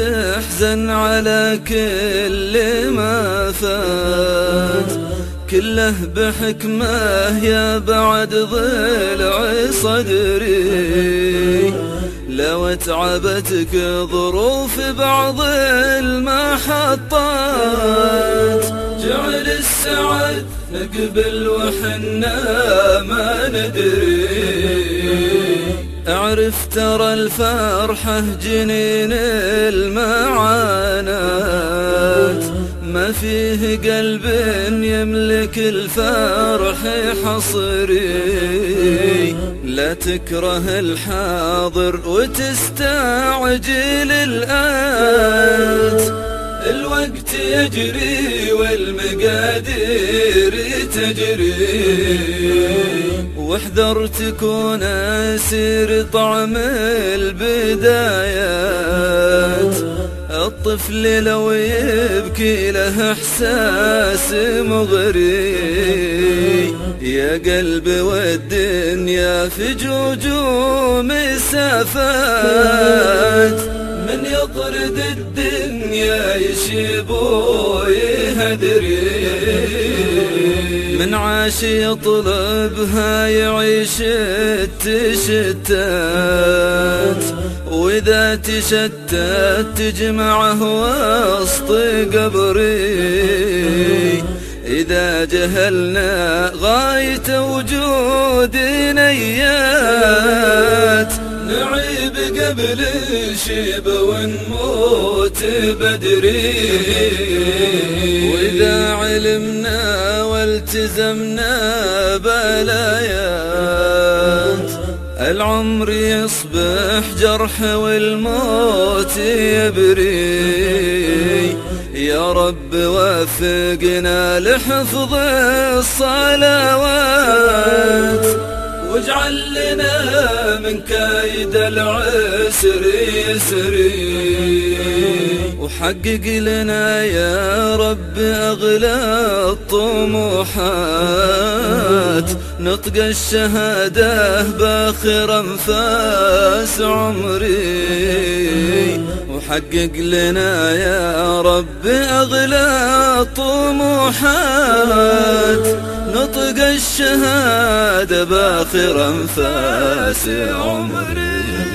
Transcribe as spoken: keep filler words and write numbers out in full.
تحزن على كل ما فات، كله بحكمه يا بعد ضلع صدري. لو تعبتك ظروف بعض المحطات، جعل السعد نقبل وحنا ما ندري. اعرف ترى الفرحة جنين المعاناة، ما فيه قلب يملك الفرح حصري. لا تكره الحاضر وتستعجل الآت، الوقت يجري والمقادير تجري. واحذر تكون أسير طعم البدايات، الطفل لو يبكي له إحساس مغري. يا قلب والدنيا في جوجو مسافات، من يطرد الدنيا يشيب ويهدري. من عاش يطلبها يعيش التشتات، وإذا تشتت تجمعه وسط قبري. إذا جهلنا غاية وجود نيات، نعيب قبل الشيب ونموت بدري. وإذا علمنا والتزمنا بلايات، العمر يصبح جرح والموت يبري. يا رب وفقنا لحفظ الصلوات، واجعل لنا من كيد العسر يسري. وحقق لنا يا رب أغلى الطموحات، نطق الشهادة باخر أنفاس عمري. وحقق لنا يا رب أغلى الطموحات، نطق الشهادة باخر أنفاس عمري.